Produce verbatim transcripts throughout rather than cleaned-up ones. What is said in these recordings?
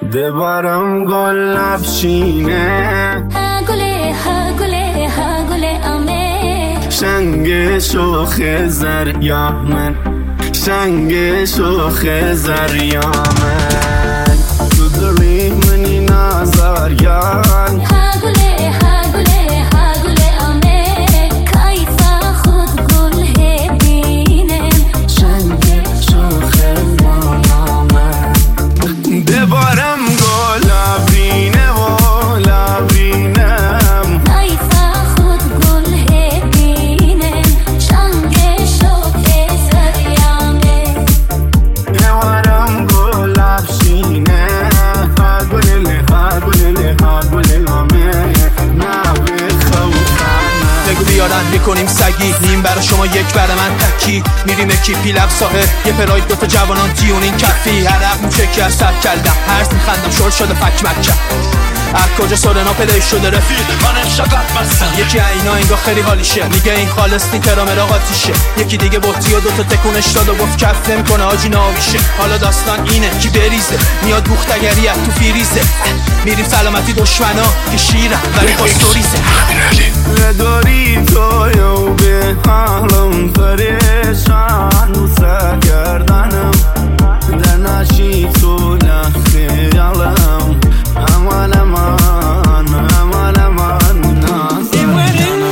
دبارم گل لبشینه ها گله ها گله ها گله آمه شنگ شوخ زریامن شنگ شوخ زریامن تو داری منی نازاریان ها گله ها گله ها گله آمه کایفا خود گل هبینم شنگ شوخ زریامن دبارم گل لبینه و لبینم کایفا خود گل هبینم شنگ شوخ زریامه دبارم گل لبشینه ها گله ها گله ها گله آمه نبه خوفنه بگو بیارن میکنیم سگی نیم برا شما یک برا من تکی میریم اکیپی لب ساحل یه پراید دوتا جوانان دیونین کفی عرق موچکی از سر کلدم هرز میخندم شور شده فک مکم از کجا سورنا پلی شده رفیق من امشقت مستم یکی اینا انگاه خیلی حالیشه میگه این خالص نی ترامرا قاتیشه یکی دیگه بطری و دوتا تکونش داد و گفت کف نمیکنه آجی ناویشه حالا داستان اینه کی بریزه میاد بوختگری از تو فیریزه میریم سلامتی دشمنا که شیرم ولی پاستوریزه نداری تو یو به حالم پریشان و سرگردنم در نشی تو لخیالم امان امان امان امان نازم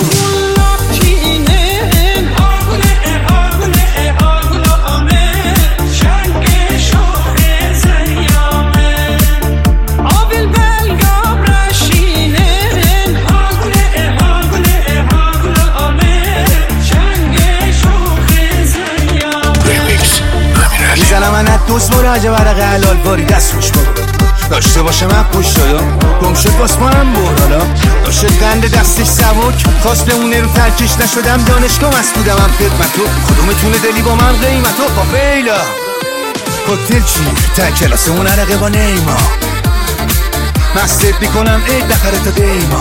میزنم من از دوست مراجع برق حلال باری دست روش برو داشته باشه من پوش شدم گم شد باز پاهم بر حالا داشت قند دستش سبک خواست بمونه رو ترکش نشدم دانشگاه مسئولم هم خدمتو کدومتونه دلی با من قیمتو با فیلا هتل چی تا کلاس اون عرقه با نیما مستت میکنم ای دخره تا دیما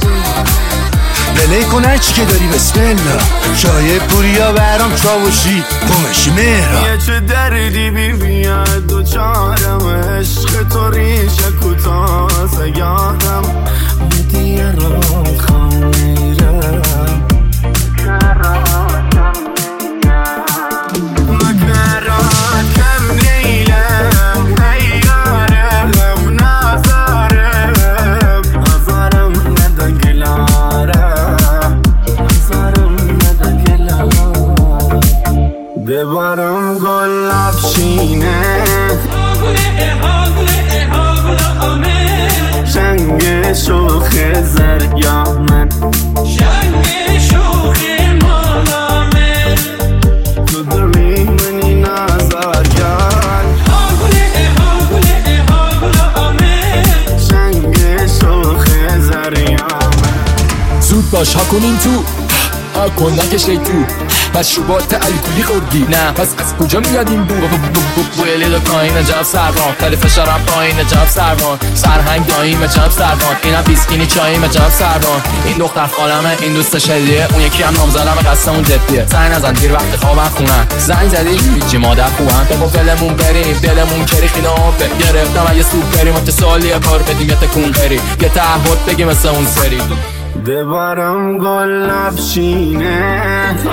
بله کن هرچی که داری بسم الله شای پوریا برام چاوشی قمشی مهرا یه چه دردی بی بیاد دو چارم عشق تو ریشه کتا سیادم دیگه را خواه میرم مکرات کم نیلم ایارم نازارم آزارم ندگلارم آزارم ندگلارم دبارم گل لبشینه شنگ شوخ زریامن شنگ شوخ مالامه تو داری منی نازاریان ها گله ها گله ها گله آمه شنگ شوخ زریامن زود باش ها کنین تو ها کن نکش ای تو مشروبات الکلی خوردی نه پس از کجا میاد این بو بوی لیدو پایین جب سربان خیلی فشارم پایین جب سربان سرهنگ داییم جب سربان اینم بیسکینی چاییم جب سربان این دختر خالمه این دوست شدیه اون یکی هم نامزدم قصمون جدیه زنگ نزن دیر وقت خوابم خونن زنگ زدی هیچی مادر خوبم بگو دلمون بریم دلمون کری خیلی آبه گرفتم اگه سوپ بریم متصالیه کار بدیم یه تکون بری یه تعهد بگیم مثل اون سری دبارم گل لبشینه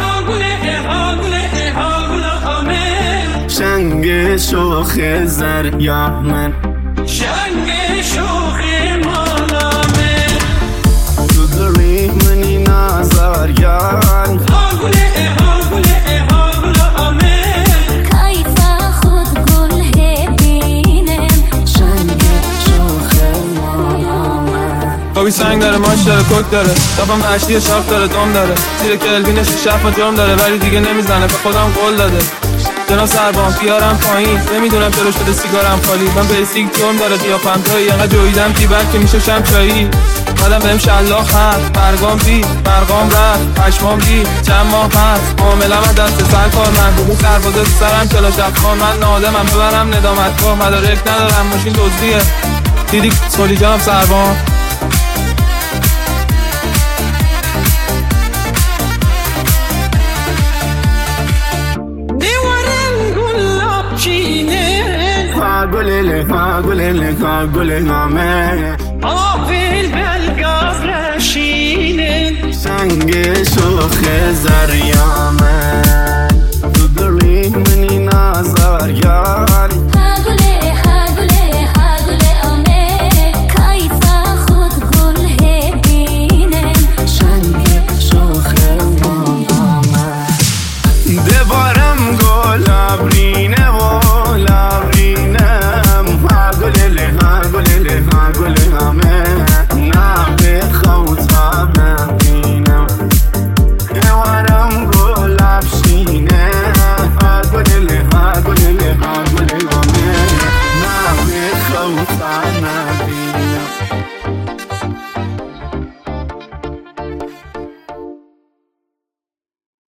شنگ شوخ زریامن شنگ شوخ مالامه تو داری منی نازاریان ها گله ها گله ها گله آمه کایفا خود گل هبینم شنگ شوخ زریامن خوابی سنگ داره ماش داره کوک داره دفعم هشتی شاخ داره دام داره زیر کلوینش شف و جام داره ولی دیگه نمیزنه به خودم قول داده جناب سربان بیارم پایین نمیدونم چرا شده سیگارم خالی من به سیگ جرم داره قیافم تایی انقدر جویدم تیبر که میشه شم چایی مادم بهم شلاخ هست برگام بی برگام رفت پشمام بی چند ماه هست معاملم از دست سر کار من بگو سربازه سرم کلاش افغان من نادمم ببرم ندامتگاه مدارک ندارم ماشین دزدیه دیدی سولی جناب سربان گل گللها گللها گلنامه آفیل بلگاز رشینه سنگ شوخ زریامه تو دلی منی نازار یاری